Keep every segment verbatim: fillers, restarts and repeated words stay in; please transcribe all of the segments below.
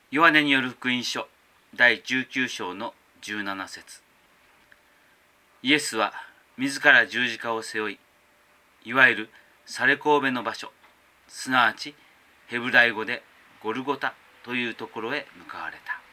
ヨハネによる福音書だいじゅうきゅう章のじゅうなな節。イエスは自ら十字架を背負い、いわゆるサレコーベの場所、すなわちヘブライ語でゴルゴタというところへ向かわれた。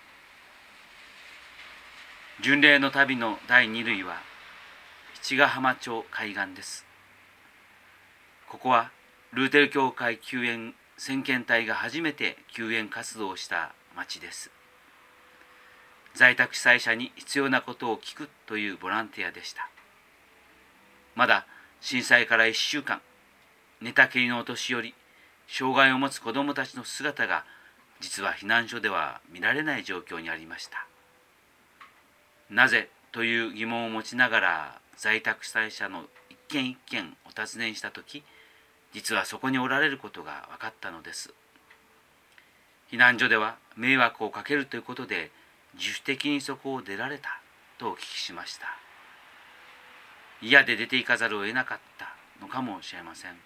巡礼の旅の第二類は七ヶ浜町海岸です。ここはルーテル教会救援先遣隊が初めて救援活動をした町です。在宅被災者に必要なことを聞くというボランティアでした。まだ震災からいっしゅうかん、寝たきりのお年寄り、障害を持つ子どもたちの姿が実は避難所では見られない状況にありました。なぜという疑問を持ちながら在宅被災者の一軒一軒お尋ねしたとき、実はそこにおられることが分かったのです。避難所では迷惑をかけるということで自主的にそこを出られたとお聞きしました。嫌で出て行かざるを得なかったのかもしれません。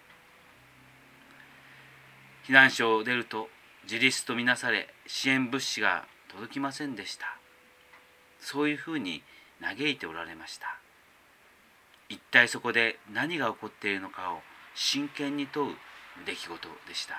避難所を出ると自立とみなされ支援物資が届きませんでした。そういうふうに嘆いておられました。一体そこで何が起こっているのかを真剣に問う出来事でした。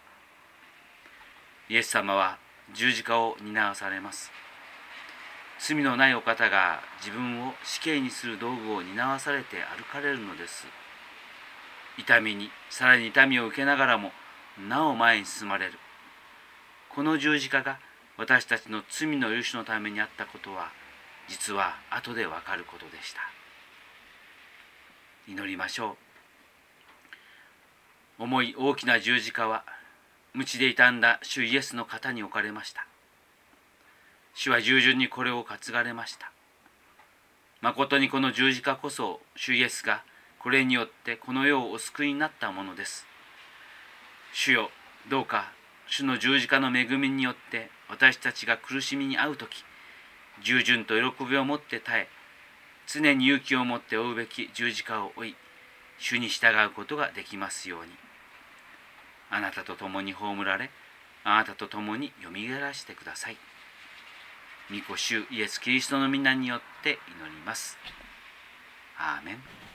イエス様は十字架を担わされます。罪のないお方が自分を死刑にする道具を担わされて歩かれるのです。痛みにさらに痛みを受けながらもなお前に進まれる。この十字架が私たちの罪の許しのためにあったことは実は後でわかることでした。祈りましょう。重い大きな十字架は鞭で傷んだ主イエスの肩に置かれました。主は従順にこれを担がれました。まことにこの十字架こそ主イエスがこれによってこの世をお救いになったものです。主よ、どうか主の十字架の恵みによって私たちが苦しみに遭うとき、従順と喜びを持って耐え、常に勇気を持って追うべき十字架を追い、主に従うことができますように。あなたと共に葬られ、あなたと共によみがえらしてください。御子主イエス・キリストの皆によって祈ります。アーメン。